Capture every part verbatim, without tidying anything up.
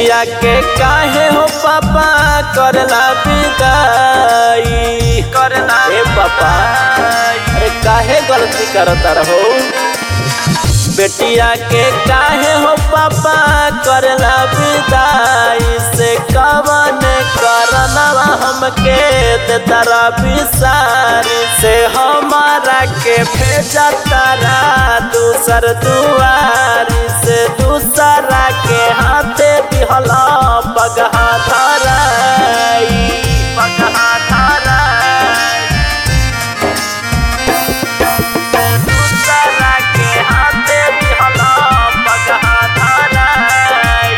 बेटिया के काहे हो पापा करला विदाई करला ए पापा अरे काहे गलती करता रहो। बेटिया के काहे हो पापा करला विदाई से कवन करना हमके देतारा बिसारी से हमारा के भेजा तारा दूसर दुआरी से दूसरा के हाथे दिहला पगहा धराई पगहा धराई दूसरा के हाथे दिहला पगहा धराई।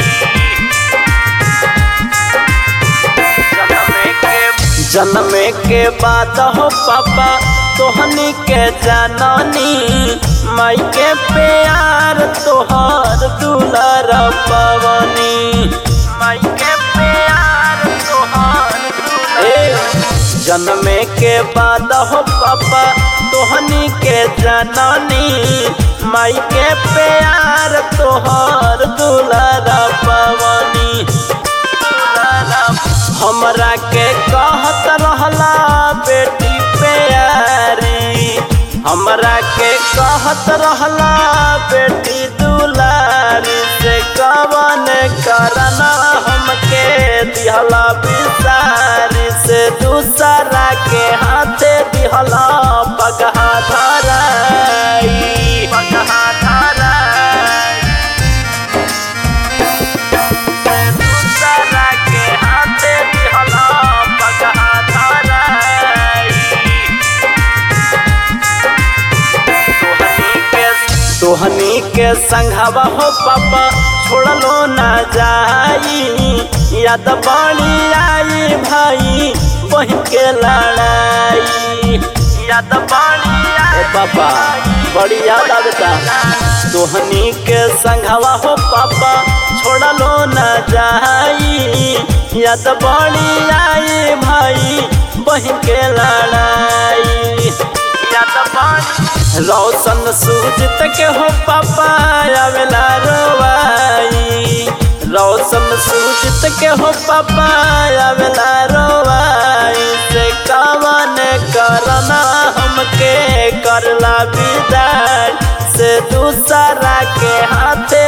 जन्मे के बात हो पापा तोहनी के जाननी माई के प्यार तोहर दुलार पवनी माई के प्यार तोहर दुलार। जन्मे के बाद हो पापा तोहनी के जाननी माई के प्यार तोहर दुलार पवनी हमरा के कहत रहला बेटी प्यारी हमरा के कहत रहला बेटी दुलारी से कवन करना हमके दिहला बिसारी से दूसरा के हाथे दिहला पगहा धराई पगहा धराई दूसरा के हाथे दिहला पगहा धराई। तोहनी के संघवा हो पापा छोड़लो ना जाई याद बड़ी आई भाई बहन के लड़ाई याद बड़ी आई पापा बड़ी याद आवता। तोहनी के संघवा हो पापा छोड़लो ना जाई याद बड़ी आई भाई बहन के लड़ाई याद बड़ी। रोशन सूझत के हो पापा आवेला रोवाई रोशन सूझत के हो पापा आवेला रोवाई से कवन करना हमके करला विदाई से दूसरा के हाथे